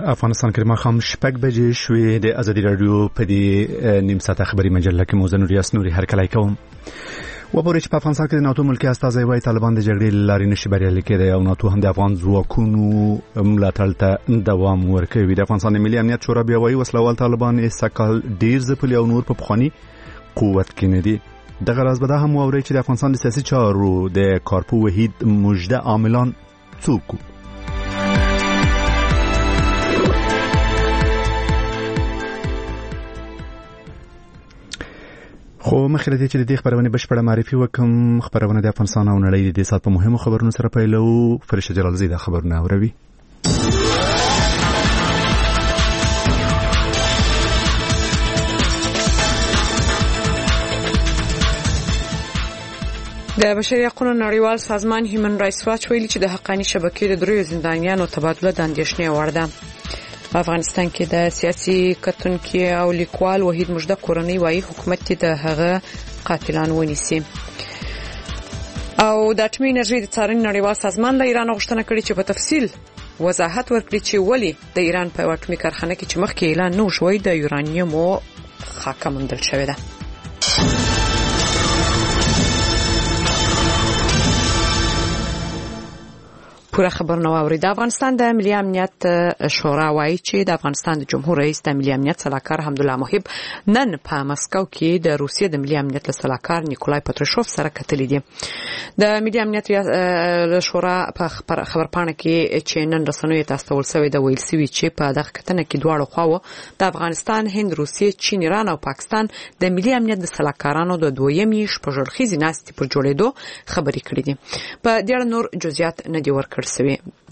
افغانستان کې ماښام 6 بجې شوې. د ازادي رادیو په دې نیم ساعته خبري مجله کې موزن ریاست نوري هرکلی کوم. وپورې چې په افغانستان کې د ناتو ملکی استازی وايي طالبان د جګړې لارې نشي بریالي کېدای او ناتو هم د افغان ځواکونو ملاتړ ته دوام ورکوي. د افغانستان د ملي امنیت شورا بیا وايي وسلوال طالبان استقلال ډیر ځپلي او نور په پخوانی قوت کې نه دي. دغه راز به دا هم واوري چې د افغانستان د سیاسي چارو د کارپو وحید مجده عاملان څوک. خو مخکې له دې چې د دې خبرونه بشپړه معرفي وکم، خبرونه د افغانستان او نړۍ د سات په مهمو خبرونو سره پیلو. فرشته جلال زیده خبرونه اوروي. د بشري حقوقو نړیوال سازمان هیومن رائټس واچ ویلي چې د حقاني شبکې د دریو زندانیانو تبادله د اندېښنې وړ ده. په افغانستان کې د سیاسي کتونکو او لیکوال وحید مجده کورنۍ وايي حکومت د هغه قاتلان ونیسي. او د اټومي انرژي د څارنې نړیوال سازمان له ایران غوښتنه کړې چې په تفصیل وضاحت ورکړي چې ولې د ایران په اټومي کارخانه کې چې مخکې اعلان نه وشوي د یورانیوم خاکه موندل شوې ده. پوره خبر نو اوري. د افغانستان د ملي امنیت شورا وايي چې د افغانستان د جمهور رئیس د ملي امنیت صلاحکار حمدالله محب نن په مسکو کې د روسیې د ملي امنیت صلاحکار نیکولای پاتروشوف سره کتلې دي. د ملي امنیت شورا په خبرپاڼه کې چې نن رسنیو ته استول شوې د ویل سوي چې په دغه کتنه کې دواړو خواو د افغانستان، هند، روسیې، چین، ایران او پاکستان د ملي امنیت د صلاحکارانو د دویمې شپږړخیزې ناستې پر جوړېدو خبرې کړې دي. په ډېر نور جزئیات نه دی ورکړ سوي. د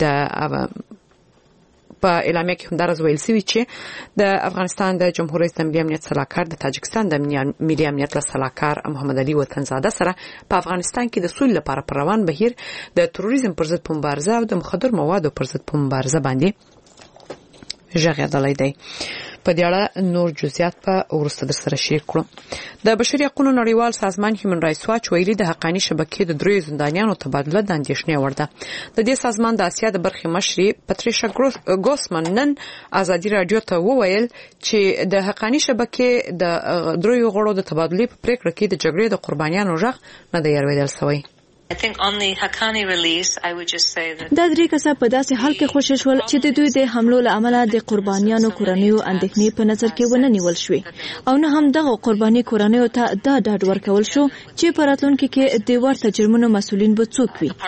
په اعلامیه کې هم درز ویل سوي چې د افغانستان د جمهور رئیس د ملي امنیت صلاحکار د تاجکستان د ملي امنیت صلاحکار محمد علي وطنزاده سره په افغانستان کې د سولې لپاره پر روان بهیر د تروریزم پر ضد مبارزه او د مخدر موادو پر ضد مبارزه باندې ژغې دلای دی. په دې اړه نور جزئیات په ورسته در سره شریک کړو. د بشري حقوقو نړیوال سازمان هیومن رائټس واچ ویلي د حقاني شبکې د دریو زندانیانو تبادله د اندېښنې وړ ده. د دې سازمان د اسیا د برخې مشري پاتریشا ګوسمن نن ازادي رادیو ته وویل چې د حقاني شبکې د دریو غړو د تبادلې په پریکړه کې د جګړې د قربانیانو ژغ نه دی اورېدل شوی. I think on the Haqqani release, I would just say that دا درې کسه په داسې حال کې خوشی شول چې د دوی د حملو له امله د قربانیانو کورنیو اندېښنې په نظر کې ونه نیول شوې او نه هم دغه قرباني کورنیو ته دا ډاډ ورکول شو چې په راتلونکي کې د ورته جرمونو مسؤلین به څوک وي.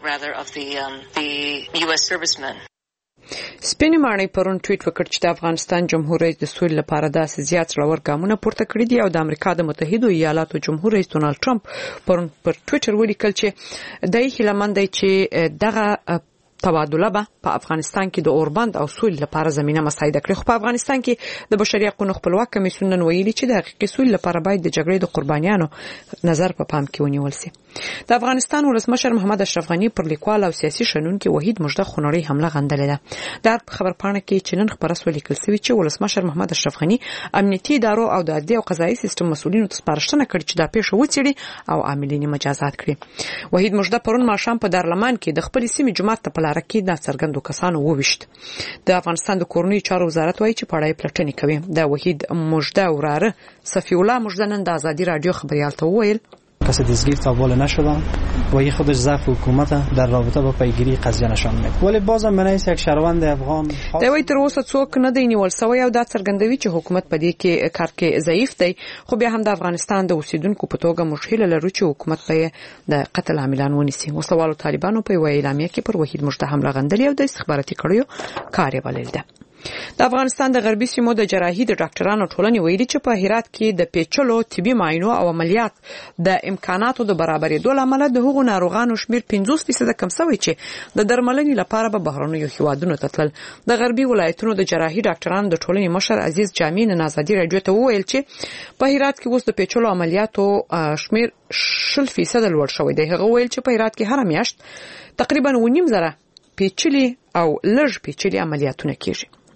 سپینې ماڼۍ پرون ټویټ وکړ چې د افغانستان جمهور رئیس د سولې لپاره داسې زیات څلور ګامونه پورته کړي دي او د امریکا د متحده ایالاتو جمهور رئیس ډونالد ټرمپ پرون پر ټویټر ولیکل چې دای هیلمن دی چې دغه تبادله به په افغانستان کې د اوربند او سولې لپاره زمينه مساعده کړي. خو په افغانستان کې د بشري حقوقو خپلواک کمیسیون نن ویلي چې د حقیقي سولې لپاره باید د جګړې د قربانیانو نظر په پام کې ونیول شي. د افغانستان ولسمشر محمد اشرف غنی پر لیکوال او سیاسي شنونکو وحید مجده خونړی حمله غندلې ده. د خبرپاڼه کې چې نن خبره سو لیکل شوی چې ولسمشر محمد اشرف غنی امنیتي ادارو او د عدلي او قضایي سیستم مسؤلینو ته سپارښتنه کړې چې دا پیښه وڅېړي او عاملین مجازات کړي. وحید مجده پرون ماښام په دارلمان کې د خپل سیمې جماعت ته په لار کې د څرګندو کسانو وویشت. د افغانستان د کورنیو چارو وزارت وايي چې پړای پلټنې کوي. د وحید مجده وراره صفی الله مجده نن د ازادي رادیو خبريال ته وویل کسی دستگیر تا بالا نشدن و این خودش ضعف حکومت در رابطه با پیگیری قضیه نشان میده. ولی بازم من یک شهروند افغان دوی تر اوسه څوک نه دی نیول شوی او دا څرګندوي چې حکومت په دې کې کار کې ضعیف دی. خو بیا هم د افغانستان د اوسیدونکو په توګه مشکل لري چې حکومت په د قتل عاملان ونیسي. وسوالو طالبانو په ویل اعلامیه کې پر وحید مجده حمله غندلې او د استخباراتي کړیو کار یې بلل ده. د افغانستان د غربي سیمو د جراحي د ډاکټرانو ټولنې ویلي چې په هرات کې د پیچلو طبي معاینو او عملیات د امکاناتو د برابرېدو لامل د هغو ناروغانو شمیر 50% کم شوی چې د درملنې لپاره به بهرنیو هیوادونو ته تلل. د غربي ولایتونو د جراحي ډاکټرانو د ټولنې مشر عزیز جامع نن ازادي رادیو ته وویل چې په هرات کې اوس د پیچلو عملیاتو شمیر 60% لوړ شوی دی. هغه ویل چې په هرات کې هر میاشت تقریبا 9,000 پیچلي او لږ پیچلي عملیاتونه کیږي.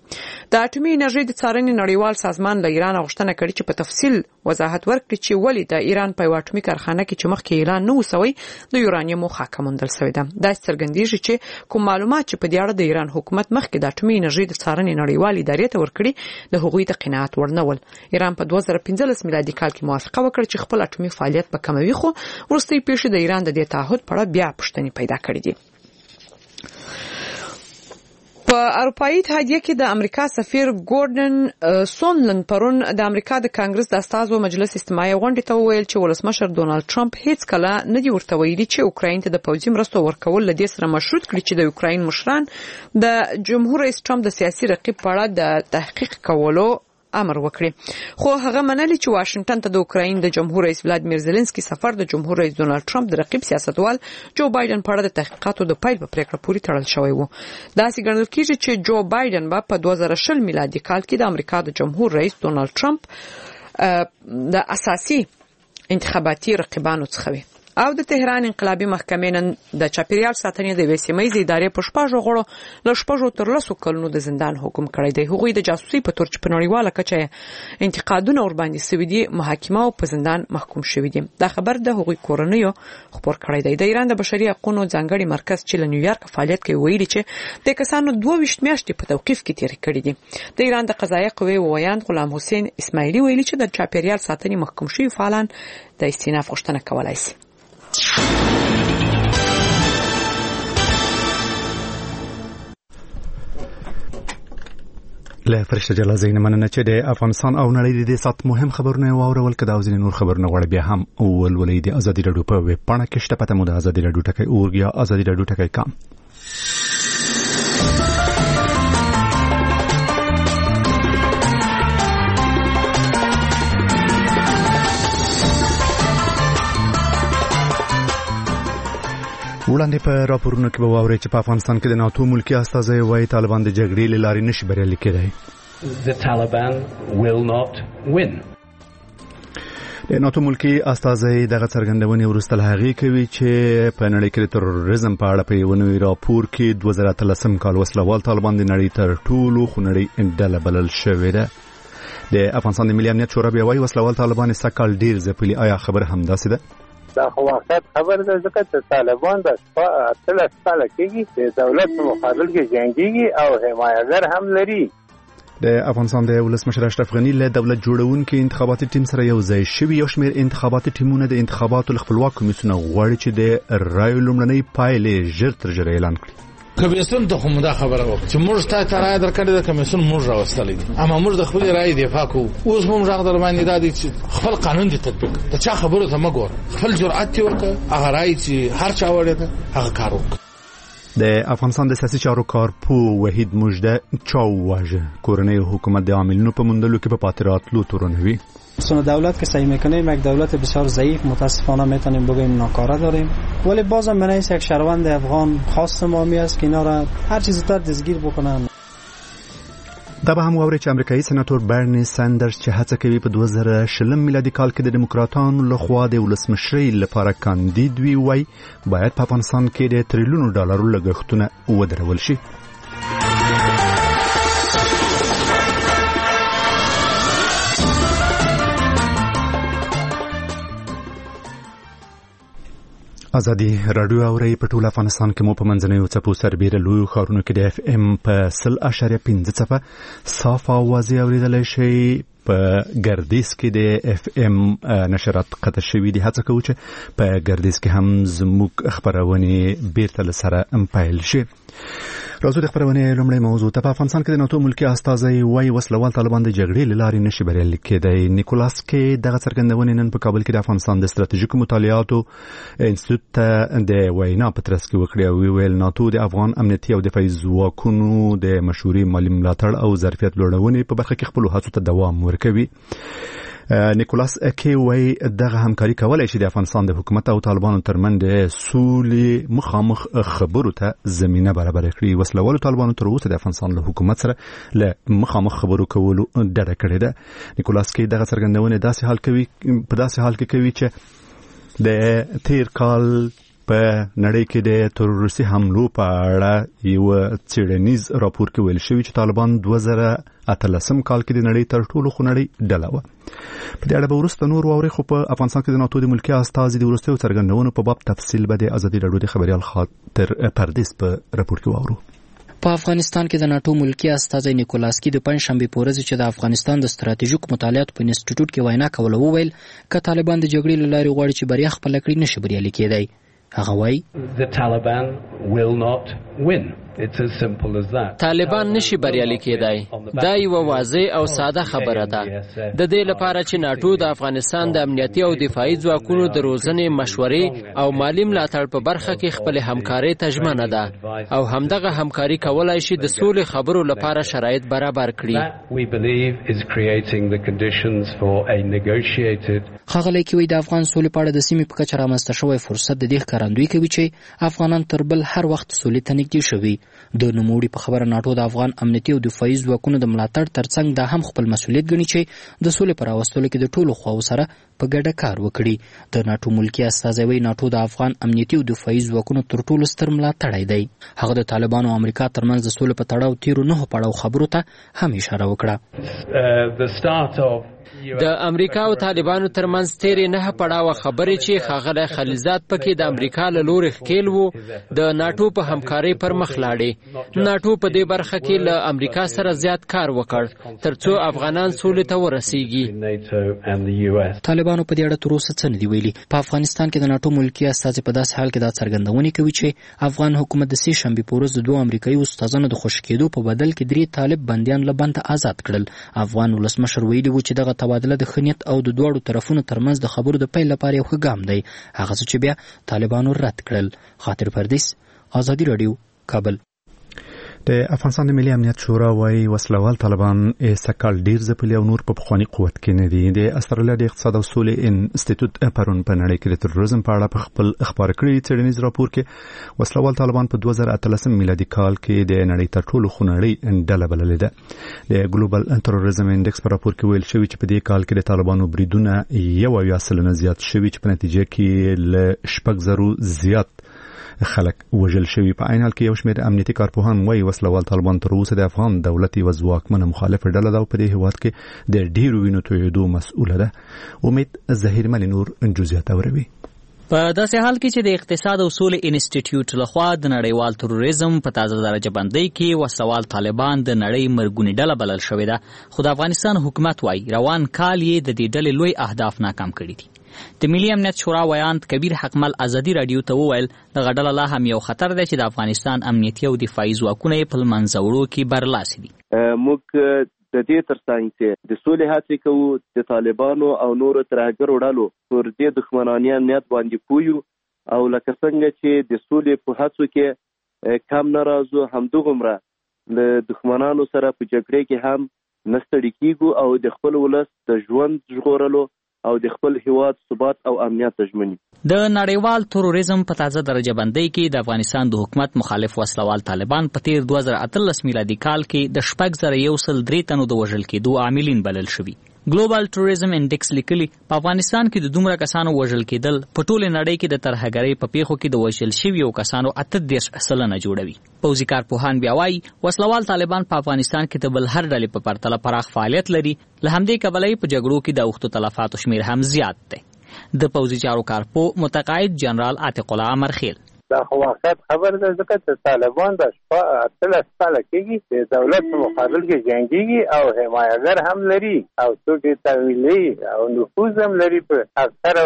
د اټومي انرژي د څارنې نړیوال سازمان له ایران غوښتنه کړې چې په تفصیل وضاحت ورکړي چې ولې د ایران په اټومي کارخانه کې چې مخکې اعلان نه وسوي د یورانیم خاکه موندل شوې ده. دا څرګندېږي چې کوم معلومات چې په دې اړه د ایران حکومت مخکې د اټومي انرژي د څارنې نړیوال ادارې ته ورکړي د هغوی ته قناعت ورنول. ایران په 2015 میلادي کال کې موافقه وکړه چې خپل اټومي فعالیت به کموي، خو وروستۍ پیښې د ایران د دې تعهد په اړه بیا پوښتنې پیدا کړې دي. په اروپאי اتحادیه کې د امریکا سفیر ګورډن سونلند پرون د امریکا د کانګرس د استازو مجلس استماعي غونډې ته وویل چې ولسمشر ډونالد ټرمپ هیڅ کله نه دی ورته ویلي چې اوکراین ته د پوځي مرستو ورکول لدې سره مشروط کړي چې د اوکراین مشران د جمهور رئیس ټرمپ د سیاسي رقیب په اړه د تحقیق کولو امر وکړي. خو هغه منلي چې واشنگټن ته د اوکراین د جمهور رئیس ولادیمیر زيلنسکي سفر د جمهور رئیس ډونالد ټرمپ د رقیب سیاستوال جو بایدن په اړه د تحقیقاتو د پیل په پریکړه پورې تړل شوی و. دا څنګه ګڼل کېږي چې جو بایدن په 2020 میلادي کال کې د امریکا د جمهور رئیس ډونالد ټرمپ د اساسي انتخاباتي رقیبانو څخه وي. او د تهران انقلابي محکمې نن د چاپیریال ساتنې د وسیمې ادارې په شپږ غړو له شپږ تر لسو کلونو د زندان حکم کړی دی. هغوی د جاسوسي په تور چې په نړیواله کچه انتقادونه ور باندې سوي دي محاکمه او په زندان محکوم شوي دي. دا خبر د هغوی کورنیو خبر کړی دی. د ایران د بشري حقوقو ځانګړي مرکز چې له نیویارک فعالیت کوي ویلي چې د کسانو 22 میاشتې په توقیف کې تیر کړي دي. د ایران د قضایي قوې ویان غلام حسین اسماعیلی ویلي چې د چاپیریال ساتنې محکوم شوي فعالان د استئناف غوښتنه کولای شي. له فرشته جلا زین مننه چې د افغانستان او نړۍ د سات مهم خبرونه واورول کده او ځینې نور خبرونه غوړ بیا هم ولولې د ازادي رادیو په ویب پاڼه کې شته. پته مو د ازادي رادیو ټکی اورګ یا ازادي رادیو ټکی کام. وړاندې په راپورونو کې به واورئ چې په افغانستان کې د ناتو ملکی استازي وايي طالبان د جګړې له لارې نشي بریالي کېدای. The Taliban will not win. د ناتو ملکی استازي دغه څرګندونې وروسته له هغې کوي چې په نړۍ کې د تروریزم په اړه په یو نوي راپور کې 2013 کال وسلوال طالبان د نړۍ تر ټولو خونړۍ ډله بلل شوې ده. د افغانستان د ملي امنیت شورا بیا وايي وسلوال طالبان سکهال ډیر ځپلي. آیا خبر همداسې ده؟ دا خو وخت خبر ده ځکه چې طالبان د خپل ساله کېږي د دولت په مقابل کې جنگيږي او حمایتګر هم لري. د افغانستان د ولسمشر اشرف غنی له دولت جوړونکو انتخاباتي ټیم سره یو ځای شوی. یو شمېر انتخاباتي ټیمونه د انتخاباتو خپلواک کمیسیون غواړي چې د رایو لومړنۍ پایلې ژر تر ژره اعلان کړي. کمیسیون ته هم دا خبره وکړه چې موږ ته رائے درکړې ده، کمیسیون موږ راوستلې دي، اما موږ د خپل رائے دفاع کوو. اوس موږ راغ در باندې دا دي چې خپل قانون دي تطبیق د چا خبره ته مګور خپل جرأت تی ورکړه، هغه رائے چې هر چا وړي ده هغه کار وکړه. د افغانستان د سیاسي چارو کارپو وحید مجده چاوواژه کورنۍ حکومت د عاملینو په موندلو کې په پاتې راتلو تورنوي. سن دولت که سعی میکنیم یک دولت بسیار ضعیف متاسفانه میتونیم بگیم ناکاره داریم، ولی بازم من یک شهروند افغان خاص مامی است که اینا را هر چیز زودتر دستگیر بکنن. دا به هم واوري چې امریکایي سېناتور برني ساندرز چې هڅه کوي په 2020 میلادي کال کې د دموکراتانو لخوا د ولسمشرۍ لپاره کاندید وي، وای باید په افغانستان کې د تریلیونو ډالرو لګښتونه ودرول شي. ازادي رادیو اوري په ټول افغانستان کې مو په منځنیو څپو سربېره لویو ښارونو کې د اف ام په 0.5 څپه صاف اوازې اوریدلای شي. په ګردیز کې د اف ام نشرات قطع شوي دي. هڅه کوو چې په ګردیز کې هم زموږ خبرونه بیرته لسره پیل شي. راځو د خبرونه لومړی موضوع ته. په افغانستان کې د ناتو ملکی استازي وايي وسلوال طالبان د جګړې له لارې نشي بریالي کېدای. نیکولاس کې دغه څرګندونه نن په کابل کې د افغانستان د ستراتیژیکو مطالعاتو انسټیټیوټ ته د وینا په ترڅ کې وکړه او ویل ناتو د افغان امنیتي او دفاعي ځواکونو د مشورې مالي ملاتړ او ظرفیت لوړونې په برخه کې خپل هڅو ته دوام ورکوي. نیکولاس اکی وای دغه همکاري کولای شي د افغانستان د حکومت او طالبانو ترمنځ د سولې مخامخ خبرو ته زمينه برابر کړي. وسلوال طالبانو تر اوسه د افغانستان له حکومت سره له مخامخ خبرو کولو ډډه کړې ده. نیکولاس کی دغه څرګندونه داسې حال کې کوي چې د تیر کال په نړۍ کې د تروریستي حملو په اړه یو څېړنیز راپور کې ویل شوی چې طالبان 2013 کال کې د نړۍ تر ټولو خونړۍ ډله و. په دې اړه به وروسته نور واوري، خو په افغانستان کې د ناتو د ملکی استازي د وروستیو څرګندونو په باب تفصیل به د ازادي راډیو د خبريال خاطر پردیس په راپور کې واورو. په افغانستان کې د ناتو ملکی استازي نیکولاسکی د پنځشنبه په ورځ چې د افغانستان د ستراتیژیک مطالعاتو په انسټیټیوټ کې وینا کوله وویل ک طالبان د جګړې لارې غواړي چې بریا خپل کړي نشي بریالي کېدای. هغه وایي طالبان نشي بریالي کېدای. دا یو واضح او ساده خبره ده. د دې لپاره چې ناتو د افغانستان د امنیتي او دفاعي ځواکونو د روزنې، مشورې او مالی ملاتړ په برخه کې خپل همکاري ته ژمنه ده او همدغه همکاري کولای شي د سولې خبرو لپاره شرایط برابر کړي. ښاغلی کوي د افغان سولې په اړه د سیمې په کچه رامنځته شوی فرصت د دې ښکارندویي کوي چې افغانان تر بل هر وخت سولې ته نږدې شوي. د نوموړي په خبره ناتو د افغان امنیتي او دفاعي ځواکونو د ملاتړ ترڅنګ دا هم خپل مسؤلیت ګڼي چې د سولې پر راوستلو کې د ټولو خواو سره په ګډه کار وکړي. د ناتو ملکی استازی وایي ناتو د افغان امنیتي او دفاعي ځواکونو تر ټولو ستر ملاتړی دی. هغه د طالبانو او امریکا ترمنځ د سولې په تړاو تیرو 9 پړاو خبرو ته هم اشاره وکړه. د امریکا او طالبانو ترمنځ تیرې 9 پړاوه خبرې چې ښاغلی خلیلزاد پکې د امریکا له لورې ښکیل وو د ناتو په همکارۍ پر مخ لاړې. ناتو په دې برخه کې له امریکا سره زیات کار وکړ ترڅو افغانان سولې ته ورسیږي. طالبانو په دې اړه تر اوسه څه نه دی ویلي. په افغانستان کې د ناتو ملکی استازي په داسې حال کې دا څرګندونې کوي چې افغان حکومت د سې شنبې په ورځ د 2 امریکایي استادانو د خوشي کېدو په بدل کې 3 طالب بندیان له بند آزاد کړل. افغان ولسمشر ویلي و چې دغه تبادله د خنیت او د دوړو طرفونو ترمنځ د خبرو د پیل لپاره یو ښه ګام دی، هغه څه چې بیا طالبانو رد کړل. خاطر پردیس، ازادي راډیو، کابل. د افغانستان د ملي امنیت شورا وايي وسلوال طالبان سکهال ډیر ځپلي او نور په پخواني قوت کې نه دي. د استرالیا د اقتصاد او سولې انسټیټیوټ پرون په نړۍ کې د تروریزم په اړه په خپل خبر کړی څېړنیز راپور کې وسلوال طالبان په 2013 میلادي کال کې د نړۍ تر ټولو خونړۍ ډله بللې ده. د ګلوبل تروریزم انډکس په راپور کې ویل شوی چې په دې کال کې د طالبانو بریدونه 1.8 زیات شوي چې په نتیجه کې ل 6,000 زیات خلک وژل شوي. په عین حال کې یو شمېر امنیتي کارپوهان وایي وسلوال طالبان تر اوسه د افغان دولت یوه ځواکمنه مخالفه ډله ده او په دې هېواد کې د ډېرو وینو تویېدو مسؤله ده. امید ظهیر ملي نور جزئیات اوروي. په داسې حال کې چې د اقتصاد او سولې انسټیټیوټ لخوا د نړیوال تروریزم په تازه درجه بندۍ کې وسلوال طالبان د نړۍ مرګونې ډله بلل شوې ده، خو د افغانستان حکومت وایي روان کال یې د دې ډلې لوی اهداف ناکام کړي دي. د ملي امنیت شورا ویاند کبیر حقمل ازادي راډیو ته وویل دغه ډله لا هم یو خطر دی چې د افغانستان امنیتي او دفاعي ځواکونه یې په منځه وړو کې برلاسي دي. موږ د دې ترڅنګ چې د سولې هڅې کوو، د طالبانو او نورو ترهګرو ډلو پر دې دښمناني امنیت باندې پویو او لکه څنګه چې د سولې په هڅو کې کم نه راځو، همدغومره له دښمنانو سره په جګړې کې هم نه ستړي کېږو او د خپل ولس د ژوند ژغورلو او د خپل هیواد ثبات او امنیت تضمینوي. د نړیوال تروریزم په تازه درجه بندۍ کې د افغانستان د حکومت مخالف وسلوال طالبان په تیر 2018 میلادي کال کې د 6,103 تنو د وژل کېدو عاملین بلل شوي. ګلوبل تروریزم انډکس لیکلي په افغانستان کې د دومره کسانو وژل کېدل په ټوله نړۍ کې د ترهګرۍ په پیښو کې د وژل شویو کسانو 38% جوړوي. پوځي کارپوهان بیا وایي وسلوال طالبان په افغانستان کې د بل هر ډلې په پرتله پراخ فعالیت لري، له همدې کبله په جګړو کې د اوښتو تلفاتو شمیر هم زیات دی. د پوځي چارو کارپو متقاعد جنرال عتیق الله عمرخیل دا خو واقعیت خبر ده ځکه چې طالبان د 13 کاله کېږي د دولت په مقابل کې جنګيږي او حمایتګر هم لري او څوک تمویلي او نفوذ هم لري په اکثره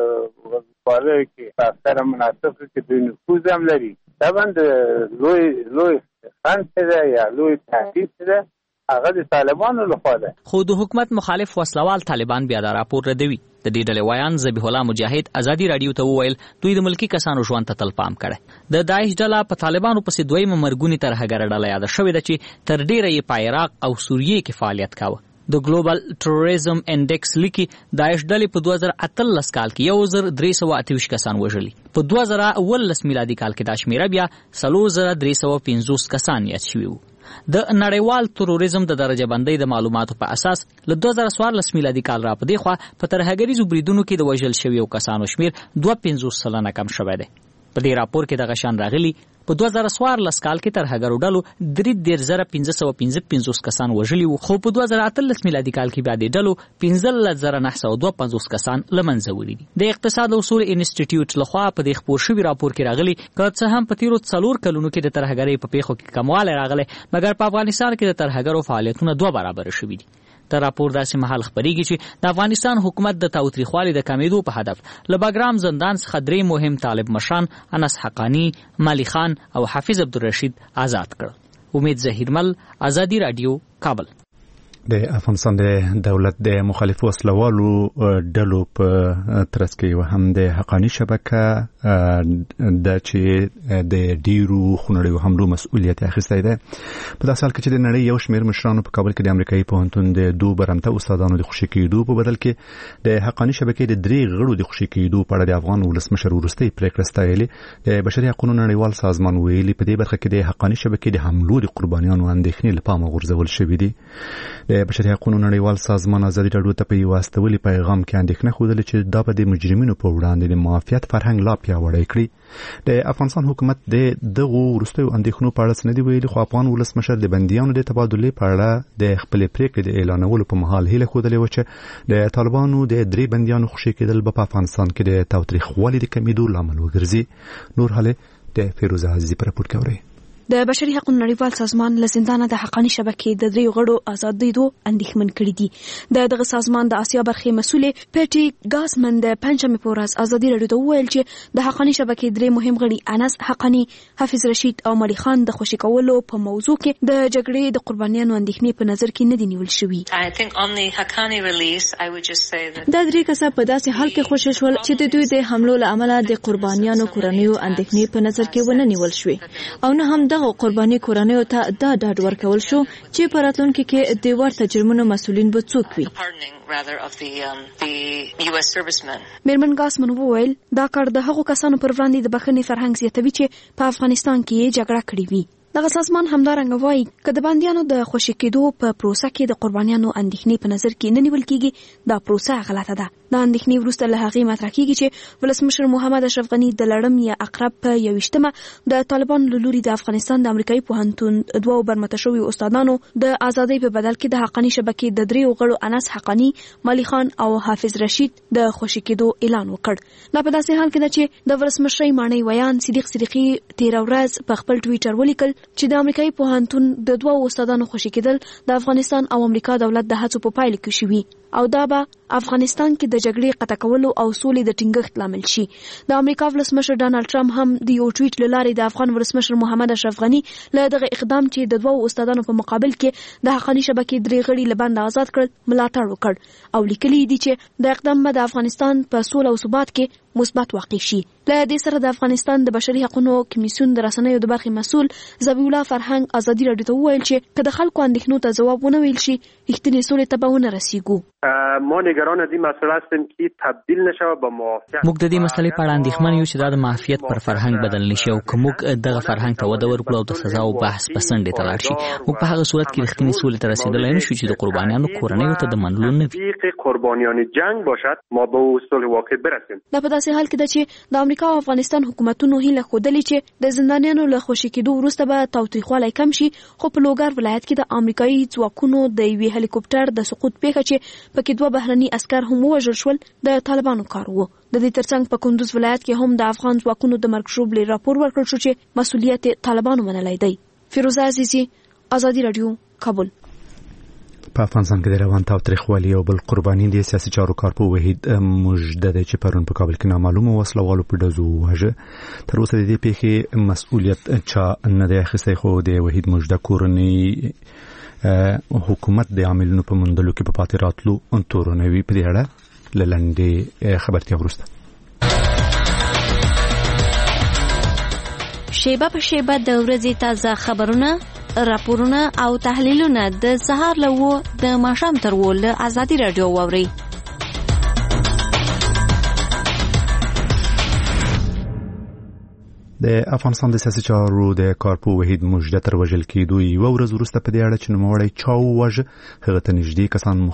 وضعو کې، په اکثره مناطقو کې د نفوذ هم لري. طبعا د لوی خنډ ده یا لوی تهدید ده هغه د طالبانو لخوا ده. خو د حکومت مخالف وسلوال طالبان بیا دا راپور ردوي. د دې ډلې ویان ذبیح الله مجاهد ازادي راډیو ته وویل دوی د ملکی کسانو ژوند ته تل پام کړی. د داعش ډله په طالبانو پسې دویمه مرګونی ترهګره ډله یاده شوې ده چې تر ډیره یې په عراق او سوریې کې فعالیت کاوه. د ګلوبل تروریزم انډکس لیکي داعش ډلې په 2018 کال کې 1328 کسان وژلي. په 2019 میلادي کال کې دا شمیره بیا 4350 کسان یاد شوي وو. د نړیوال تروریزم د درجه بندۍ د معلوماتو په اساس له 2014 میلادي کال را پدې خوا په ترهګریزو بریدونو کې د وژل شویو کسانو شمیر 52% کم شوی دی. په دې راپور کې دغه شان راغلي په 2014 کال کې ترهګرو ډلو 3,555 کسان وژلي وو، خو په 2018 میلادي کال کې بیا د ډلو 15,952 کسان له منځه وړي دي. د اقتصاد او اصول انسټیټیوټ لخوا په دې خپور شوي راپور کې راغلي که څه هم په تیرو 4 کلونو کې د ترهګرۍ په پیښو کې کموالی راغلی، مګر په افغانستان کې د ترهګرو فعالیتونه 2 برابره شوي دي. د راپور داسې مهال خبرېږي چې د افغانستان حکومت د تاوتریخوالي د کمیدو په هدف له باګرام زندان څخه 3 مهم طالب مشران انس حقانی، مالی خان او حافظ عبدالرشید آزاد کړل. امید ظهیرمل، آزادی رادیو، کابل. د افغانستان د دولت د مخالفو وسلوالو ډلو په ترڅ کې یو هم د حقانی شبکه د چې د ډیرو خونړیو حملو مسؤلیت اخیستی دی. په داسې حال کې چې د نړۍ یو شمېر مشرانو په کابل کې د امریکایي پوهنتون د 2 برمته استادانو د خوشي کېدو په بدل کې د حقانی شبکې د 3 غړو د خوشي کېدو په اړه د افغان ولسمشر وروستۍ پریکړه ستایلې. د بشري حقوقو نړیوال سازمان ویلي په دې برخه کې د حقانی شبکې د حملو د قربانیانو اندېښنې له پامه غورځول شوي دي. د بشري حقوقو نړیوال سازمان ازادي راډیو ته په یو استولي پیغام کې اندېښنه ښودلې چې دا به د مجرمینو په وړاندې د معافیت فرهنګ لا پیاوړی کړي. د افغانستان حکومت د دغو وروستیو اندېښنو په اړه څه نه دي ویلي، خو افغان ولسمشر د بندیانو د تبادلې په اړه د خپلې پرېکړې د اعلانولو په مهال هیله ښودلې وه چې د طالبانو د 3 بندیانو خوشي کېدل به په افغانستان کې د تاوتریخوالي د کمیدو لامل وګرځي. نور حالې د فیروزه عزیزي په راپور کې اورئ. د بشري حقوقو نړیوال سازمان له زندانه د حقانی شبکې د 3 غړو آزادېدو اندېښمن کړي دي. دغه سازمان د آسیا برخې مسؤلې پیټي ګاسمن د پنځمې په ورځ آزادي راډیو ته وویل چې د حقانی شبکې 3 مهم غړي انس حقانی، حافظ رشید او مالی خان د خوشي کولو په موضوع کې د جګړې د قربانیانو اندېښنې په نظر کې نه دي نیول شوي. دا 3 کسان په داسې حال کې خوشي شول چې د دوی د حملو له امله د قربانیانو کورنیو اندېښنې په نظر کې ونه نیول شوي او نه هم دغه قرباني کورنیو ته دا ډاډ ورکول شو چې په راتلونکي کې د ورته جرمونو مسؤلین به څوک وي. میرمن ګاسمن وویل دا کار د هغو کسانو پر وړاندې د بخښنې فرهنګ زیاتوي چې په افغانستان کې جګړه کړې وي. دغه سازمان همدارنګه وایي که د بندیانو د خوشي کېدو په پروسه کې د قربانیانو اندېښنې په نظر کې نه نیول کېږي، دا پروسه غلطه ده. دا اندېښنې وروسته له هغې مطرح کېږي چې ولسمشر محمد اشرف غني د لړم یا اقرب په 21مه د طالبانو له لوري د افغانستان د امریکایي پوهنتون 2 برمته شویو استادانو د ازادۍ په بدل کې د حقانی شبکې د 3 غړو انس حقانی، مالی خان او حافظ رشید د خوشي کېدو اعلان وکړ. دا په داسې حال کې ده چې د ولسمشر مانی ویان صدیق صدیقي 13 ورځ په خپل ټویټر ولیکل چې د امریکایي پوهنتون د 2 استادانو خوشي کېدل د افغانستان او امریکا دولت د هڅو په پایله کې شوي او دا به افغانستان کې د جګړې قطع کولو او سولې د ټینګښت لامل شي. د امریکا ولسمشر ډانلډ ټرمپ هم د یو ټویټ له لارې د افغان ولسمشر محمد اشرف غني له دغه اقدام چې د 2 استادانو په مقابل کې د حقانی شبکې 3 غړي له بند آزاد کړل ملاتړ وکړ او لیکلي دي چې د اقدام به د افغانستان په سوله او ثبات کې مثبت واقع شي. له دې سره د افغانستان د بشري حقوقو کمیسیون د رسنیو د برخې مسؤل ذبیح الله فرهنګ ازادي راډیو ته وویل چې که د خلکو اندېښنو ته ځواب ونه ویل شي رښتینې سولې ته به ونه رسیږو. ما نگران از این مسئله هستیم که تبدیل نشه به معافیت. موږ د دې مسلې په اړه اندېښمن یو چې دا د معافیت پر فرهنګ بدل نشي او که موږ دغه فرهنګ ته وده ورکړو او د سزا او بحث په څنډې ته لاړ شي، موږ په هغه صورت کې رښتینې سولې ته رسیدلی نه شو چې د قربانیانو کورنیو ته د منلو نه وي. قربانیان جنگ باشد ما به صلح واقع برسیم. دا په داسې حال کې ده چې د امریکا او افغانستان حکومتونو هیله ښودلې چې د زندانیانو له خوشي کېدو وروسته به تاوتریخوالی کم شي، خو په لوګر ولایت کې د امریکایي ځواکونو د یوې هلیکوپټر د سقوط پیښه چې پکې 2 بهرني عسکر هم ووژل شول د طالبانو کار و. د دې ترڅنګ په کندوز ولایت کې هم د افغان ځواکونو د مرګ ژوبلې راپور ورکړل شو چې مسؤلیت طالبانو منلی دی. فیروزه عزیزي، آزادي راډیو، کابل. په افغانستان کې د روان تاوتریخوالي او بل قرباني د سیاسي چارو کارپو وحید مجده دی چې پرون په کابل کې نامعلومه وسلوالو په ډزو وواژه. تر اوسه د دې پیښې مسؤلیت چا نه دی اخیستی، خو د وحید مجده کورنۍ حکومت د عاملینو په موندلو کې په پاتې راتلو تورنوي. په دې اړه له لنډې خبرتیا وروسته شیبه په شیبه د ورځې تازه خبرونه، راپورونه او تحلیلونه د سهار له 9 د ماښام تر 10 له آزادي راډیو واورئ. د افغانستان د سیاسي چارو د کارپو وحید مجده تر وژل کېدو یوه ورځ وروسته په دې اړه چې نوموړی چا وواژه هغه ته نږدې کسان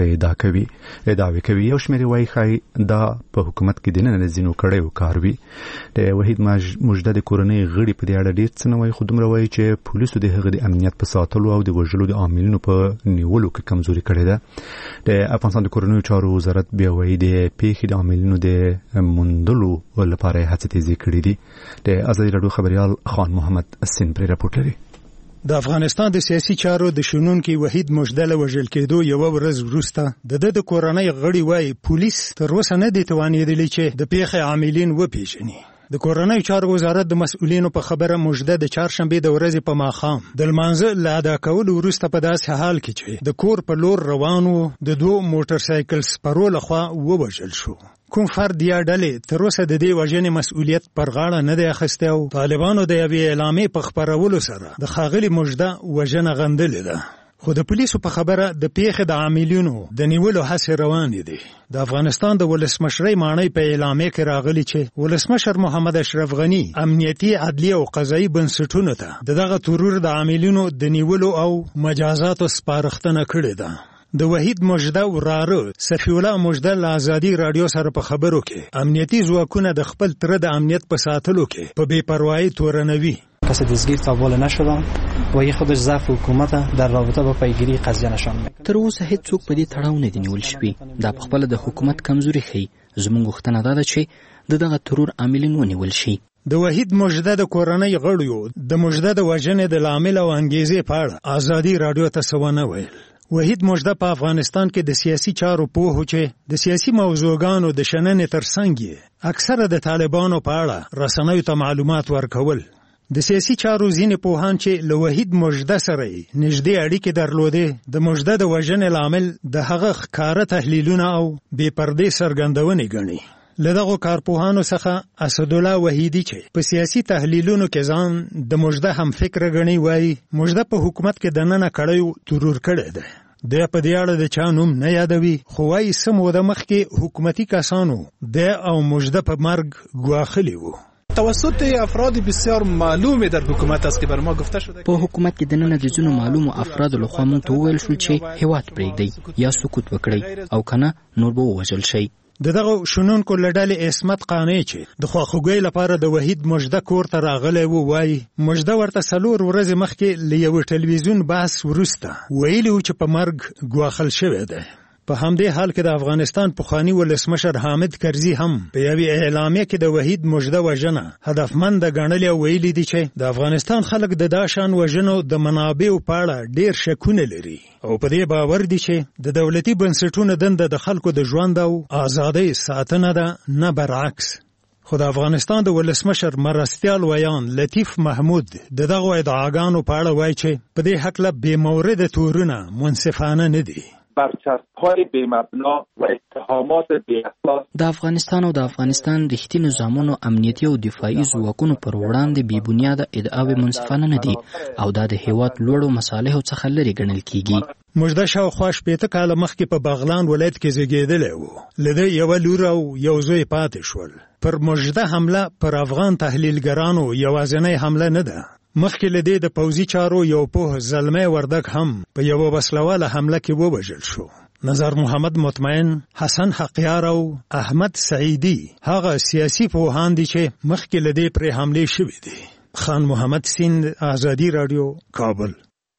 مختلفې ادعاوې کوي. یو شمېر وایي ښایي دا په حکومت کې دننه د ځینو کړیو کار وي. د وحید مجده د کورنۍ غړي په دې اړه ډېر څه نه وایي، خو دومره وایي چې پولیسو د هغه د امنیت په ساتلو او د وژلو د عاملینو په نیولو کې کمزوري کړې ده. د افغانستان د کورنیو چارو وزارت بیا وایي د پیښې د عاملینو د موندلو لپاره هڅې تیزې کړې دي. د ازادي راډیو خبريال خان محمد سین پر راپورټ لري. د افغانستان د سیاسي چارو د شنونکو وحید مجده له وژل کېدو یوه ورځ وروسته د کورنۍ غړي وایي پولیس تر اوسه نه دي توانېدلي چې د پیښې عاملین وپېژني. د کورنۍ چارو وزارت د مسؤلینو په خبره مجده د چهارشنبې د ورځې په ماښام د لمانځه له ادا کولو وروسته په داسې حال کې چې د کور په لور روان و د دوه موټر سایکل سپرو لخوا ووژل شو. کوم فرد یا ډلې تر اوسه د دې وژنې مسؤلیت پر غاړه نه دی اخیستی او طالبانو د یوې اعلامیې په خپرولو سره د ښاغلي مجده وژنه غندلې ده. خو د پولیسو په خبره د پیښې د عاملینو د نیولو هڅې روانې دي. د افغانستان د ولسمشرۍ ماڼۍ په اعلامیه کې راغلي چې ولسمشر محمد اشرف غني امنیتي، عدلي او قضایي بنسټونو ته دغه ترور د عاملینو د نیولو او مجازاتو سپارښتنه کړې ده. د وحید مجده وراره صفی الله مجده له ازادي رادیو سره په خبرو کې امنیتي ځواکونه د خپل تره د امنیت په ساتلو کې په بې پروایی تورنوي. کسی دستگیر تا بالا نشدن و این خودش ضعف حکومت در رابطه با پیگیری قضیه نشان میده. تر اوسه هیڅ څوک په دې تړاو نه دی نیول شوی. دا په خپل د حکومت کمزوري ښيي. زموږ غوښتنه ده چې دغه ترور عاملین ونیول شي. د وحید مجده د کورنۍ غړیو د مجده د وژنې د لامل او انګیزې په اړه ازادي رادیو ته څه ونه ویل. وحید مجده په افغانستان کې د سیاسي چارو پوه چې د سیاسي موضوعګانو د شننې ترڅنګ اکثره د طالبانو په اړه رسنیو ته معلومات ورکول. د سیاسي چارو ځینې پوهان چې له وحید مجده سره نږدې اړیکې درلودې د مجده د وژنې لامل د هغه ښکاره تحلیلونه او بې پردې څرګندونې ګڼي. له دغو کارپوهانو څخه اسدالله وحیدي چې په سیاسي تحلیلونو کې ځان د مجده هم فکر غني وایي مجده په حکومت کې دننه کړیو ترور کړی دی. د په دې اړه د چا نوم نه یادوي، خو وایي څه موده مخکې حکومتي کسانو د او مجده په مرګ ګواښلي وو. توسط افراد بسیار معلوم در حکومت است که بر ما گفته شده په حکومت کې دننه د ځینو معلومو افرادو لخوا مونږ ته وویل شول چې هیواد پرېږدئ یا سکوت وکړئ او کنه نور به ووژل شئ. دغه شنونکو له ډلې عصمت قانع چې د خواخوږۍ لپاره د وحید مجده کور ته راغلی و وایي مجده ورته 4 ورځې مخکې له یوه ټلویزیون بحث وروسته ویلي و چې په مرګ ګواښل شوی دی. په همدې حال کې د افغانستان پخوانی ولسمشر حامد کرزي هم په یوې اعلامیه کې د وحید مجده وژنه هدفمند ګڼلې او ویلي دي چې د افغانستان خلک د دا شان وژنو د منابعو په اړه ډېر شکونه لري او په دې باور دي چې د دولتي بنسټونو دنده د خلکو د ژوند او ازادۍ ساتنه ده، نه برعکس. خو د افغانستان د ولسمشر مرستیال ویان لطیف محمود دغه ادعاګانو په اړه وایي چې په دې هکله بې مورد تورونه منصفانه نه دي. برچسب‌های بی‌مبنا و اتهامات بی‌اساس د افغانستان او د افغانستان رښتینی نظامونو امنیتي او دفاعي ځواکونو پر وړاندې بې بنیاده ادعاوې منصفانه نه دي او دا د هیواد لوړو مصالحو څخه لرې ګڼل کیږي. مجده شاوخوا 15 کاله مخکې په بغلان ولایت کې زیږېدلی و. له ده یوه لور او یو زوی پاتې شول. پر مجده حمله پر افغان تحلیلګرانو یوازینۍ حمله نه ده. مخکې له دې د پوځي چارو یو پوه زلمی وردګ هم په یوه وسلواله حمله کې ووژل شو. نظر محمد مطمئن، حسن حقیار او احمد سعیدي هغه سیاسي پوهان دي چې مخکې له دې پرې حملې شوې دي. خان محمد سیند، ازادي رادیو، کابل.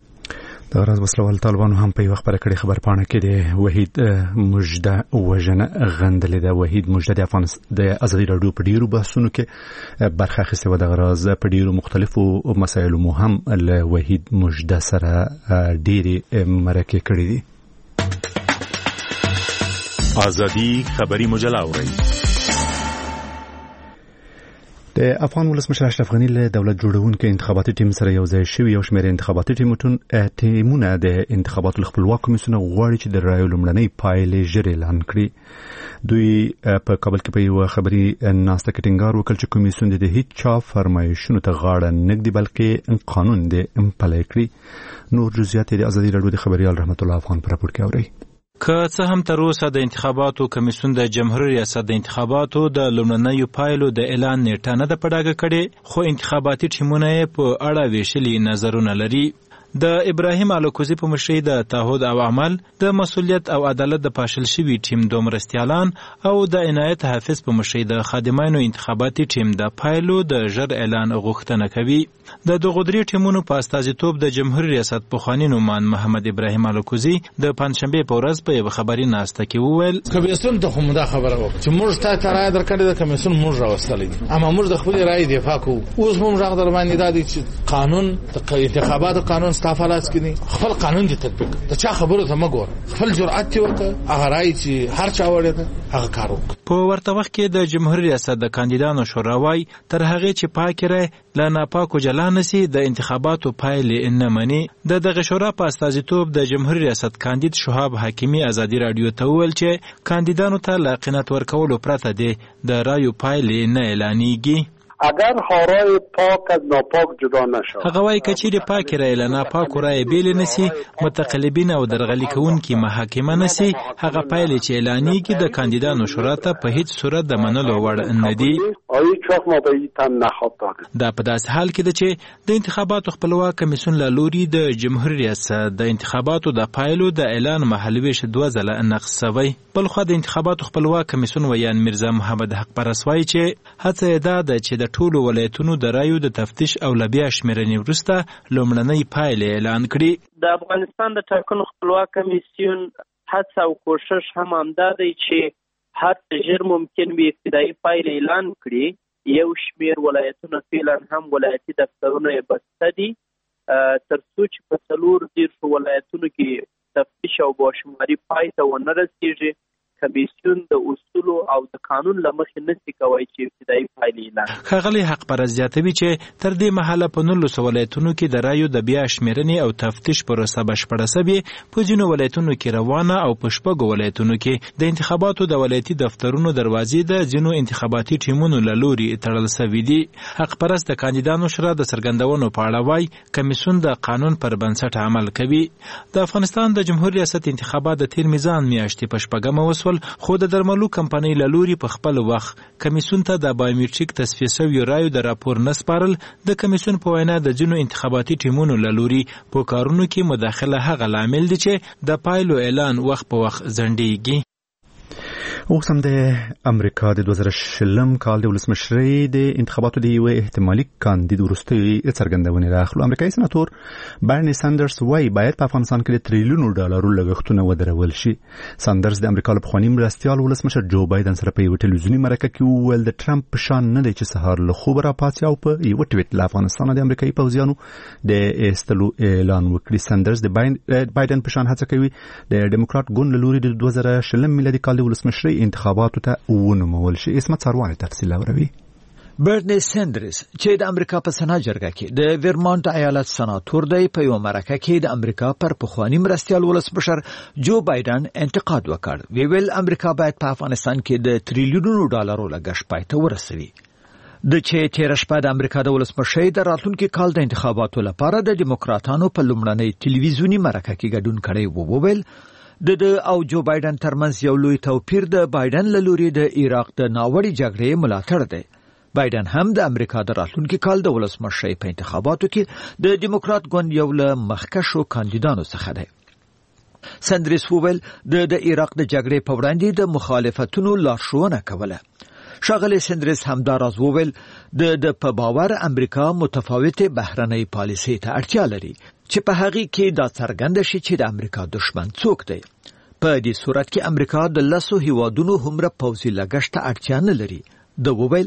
د غرض وسلوال طالبانو هم په یو خبره کړې خبر پاڼه کې د وحید مجده وژنه غندلې ده. وحید مجده د ازادي رادیو په ډیرو بحثونو کې برخه اخیستې وه. د غرض په ډیرو مختلفو مسایلو مو هم له وحید مجده سره ډیرې مرکې کړې دي. ازادي خبري مجله اورئ. د افغان ولسمشر اشرف غني له دولت جوړونکو انتخاباتي ټیم سره یو ځای شوی یو شمېر انتخاباتي ټیمونه د انتخاباتو خپلواک کمیسیون غواړي چې د رایو لومړنۍ پایلې ژر اعلان کړي. دوی په کابل کې په یو خبري ناسته کې ټینګار وکړ چې کمیسیون د هیڅ چا فرمایشونو ته غاړه نه ږدي بلکې قانون د پلی کړي. نور جزئیات د ازادي رادیو د خبريال رحمت الله افغان پر راپور کې اوري. که څه هم تر اوسه د انتخاباتو کمیسیون د جمهوریت ریاست د انتخاباتو د لومړنیو پایلو د اعلان نیټه نه ده په ډاګه کړې، خو انتخاباتي ټیمونه یې په اړه ویشلي نظرونه لري. د ابراهیم الکوزي په مشرۍ د تعهد او عمل د مسؤلیت او عدالت د پاشل شوي ټیم دوه مرستیالان او د عنایت حافظ په مشرۍ د خادمانو انتخاباتي ټیم د پایلو د ژر اعلان غوښتنه کوي. د دغو درې ټیمونو په استازیتوب د جمهوریت ریاست پخواني نومان محمد ابراهیم الکوزي د پنځشنبې په ورځ په یوه خبري ناسته کې وویل کمیسیون ته خو دا خبره وکړه چې موږ ته رایه درکړې ده، کمیسیون موږ راوستلی دي، اما موږ د خپلې رایې دفاع کوو. اوس موږ غږ در باندې دا دی چې قانون د انتخاباتو قانون ستا په لاس کې دی، خپل قانون دې تطبیق کړه، د چا خبرو ته مه ګوره، خپل جرأت دې وکړه، هغه رایې چې هر چا وړې ده هغه کار وکړه. په ورته وخت کې د جمهوریت ریاست د کاندیدانو شورا وایي تر هغې چې پاکې رایې له ناپاکو جلا نسي د انتخاباتو پایلې نه مني. د دغه شورا په استازیتوب د جمهوریت ریاست کاندید شهاب حکیمي ازادي راډیو ته وویل چې کاندیدانو ته له قناعت ورکولو پرته د رایو پایلې نه اعلانېږي. اگر هارای پاک از ناپاک جدا نشود، هغه وایي که چیرې پاکې رایې له ناپاکو رایې بېلې نسي، متقلبین او درغلي کوونکي محاکمه نسي، هغه پایلې چې اعلانېږي د کاندیدانو شورا ته په هیڅ صورت د منلو وړ نه دي. دا په داسې حال کې ده چې د انتخاباتو خپلواک کمیسیون له لوري د جمهوریت ریاست د انتخاباتو د پایلو د اعلان مهالویش 2 ځله نقض شوی. بلخوا د انتخاباتو خپلواک کمیسیون ویان میرزا محمد حق پرست وایي چې هڅه یې دا ده چې د ټولو ولایتونو د رایو د تفتیش او له بیا شمېرنې وروسته لومړنۍ پایلې اعلان کړي. د افغانستان د ټاکنو خپلواک کمیسیون هڅه او کوشش هم همدا دی چې هر ژر ممکن وي ابتدایي پایلې اعلان کړي. یو شمیر ولایتونه فعلا هم ولایتي دفترونه یې بسته دي، تر څو چې په 4 ولایتونو کې تفتیش او باشماري پای ته ونه رسیږي. کمیسیون د اصولو او د قانون له مخې نشي کولی چې ابتدایي پایلې اعلان کړي. ښاغلی حق پرست زیاتوي چې تر دې مهاله په 19 ولایتونو کې د رایو د بیا شمېرنې او تفتیش پروسه بشپړه شوې، په ځینو ولایتونو کې روانه او په 6 ولایتونو کې د انتخاباتو د ولایتي دفترونو دروازې د ځینو انتخاباتي ټیمونو له لوري تړل شوي دي. حق پرست د کاندیدانو شورا د څرګندونو په اړه وایي کمیسیون د قانون پر بنسټ عمل کوي. د افغانستان د جمهوریت ریاست انتخابات د تیر میزان میاشتې په 4 وسول، خو د درملو کمپنۍ له لوري په خپل وخت کمیسیون ته د بایومټریک تصفیه شویو رایو د راپور نه سپارل. د کمیسیون په وینا د ځینو انتخاباتي ټیمونو له لوري په کارونو کې مداخله هغه لامل دی چې د پایلو اعلان وخت په وخت ځنډېږي. اوس هم د امریکا د 2020 کال د ولسمشرۍ د انتخاباتو د یو احتمالي کاندید وروستۍ څرګندونې راخلو. امریکایي سناتور برني ساندرز وايي باید په افغانستان کې د تریلیونو ډالرو لګښتونه ودرول شي. ساندرز د امریکا له پخواني مرستیال ولسمشر جو بایدن سره په یو ټلویزیوني مرکه کې وویل د ټرمپ په شان نه دی چې سهار له خوبه راپاڅي او په یو ټویټ له افغانستان د امریکایي پوځیانو د ایستلو اعلان وکړي. ساندرز د بایدن په شان هڅه کوي د ډیموکرات ګوند له لوري د 2020 میلادي کال د ولسمشرۍ انتخاباتو ته ونومول شي. اسمت سرواني تفصیل اوري. برني ساندرز چې د امریکا په سنا جرګه کې د ورمانټ ایالت سناتور دی په یو مرکه کې د امریکا پر پخواني مرستیال ولسمشر جو بایدن انتقاد وکړ. ویل امریکا باید په افغانستان کې د تریلیونونو ډالرو لګښت پای ته ورسوي. د چې تیر شپه د امریکا د ولسمشرۍ د راتلونکي کال د انتخاباتو لپاره د ډیموکراتانو په لومړنۍ ټلویزیوني مرکه کې ګډون کړی وویل د او جو بایدن ترمنځ یو لوی توپیر د بایدن له لوري د عراق د ناوړي جګړې ملاتړ دی. بایدن هم د امریکا د راتلونکي کال د ولسمشرۍ په انتخاباتو کې د ډیموکرات ګوند یو له مخکښو کاندیدانو څخه دی. ساندرز وویل د عراق د جګړې په وړاندې د مخالفتونو لارښوونه کوله. ښاغلی ساندرز همداراز وویل د په باور امریکا متفاوته بهرنۍ پالیسۍ ته اړتیا لري چې په هغه کې دا څرګنده شي چې د امریکا دشمن څوک دی. په دې صورت کې امریکا د 10 هیوادونو همره پوځي لګښت ته اړتیا نه لري. د وویل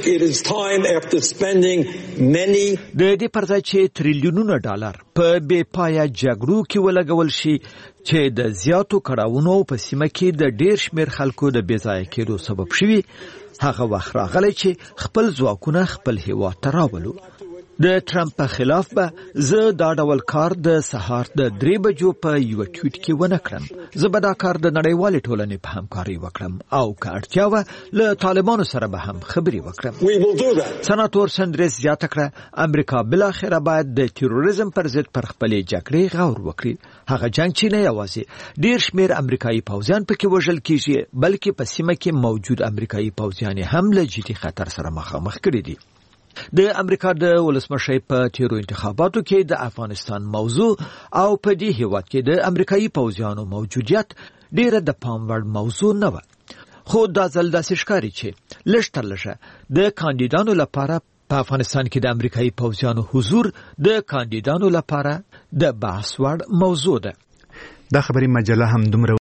د دې پر ځای چې تریلیونونه ډالر په بې پایه جګړو کې ولګول شي چې د زیاتو کړاوونو په سیمه کې د ډیر شمیر خلکو د بې ځایه کېدو سبب شوي، هغه وخت راغلی چې خپل ځواکونه خپل هیواد ته راولو. د ټرمپ په خلاف به زه دا ډول کار د سهار د 3 بجو په یو ټویټ کې ونه کړم. زه به دا کار د نړیوالې ټولنې په همکاري وکړم او که اړتیا وه له طالبانو سره به هم خبرې وکړم. سناتور سندرس زیاته کړه امریکا بالاخره باید د تروریزم پر ضد پر خپلې جګړې غور وکړي. هغه جنگ چې نه یوازې ډیر شمیر امریکایي پوځیان پکې وژل کیږي بلکې په سیمه کې موجود امریکایي پوځیان هم له جدي خطر سره مخامخ کړي دي. د امریکا د ولسمشر په تیرو انتخاباتو کې د افغانستان موضوع او په دې هیواد کې د امریکایي پوځیانو موجودیت ډیره د پام وړ موضوع نه و. خو دا ځل داسې ښکاري چې لږ تر لږه د کاندیدانو لپاره په افغانستان کې د امریکایي پوځیانو حضور د کاندیدانو لپاره د بحث وړ موضوع ده. دا خبري مجله هم دومره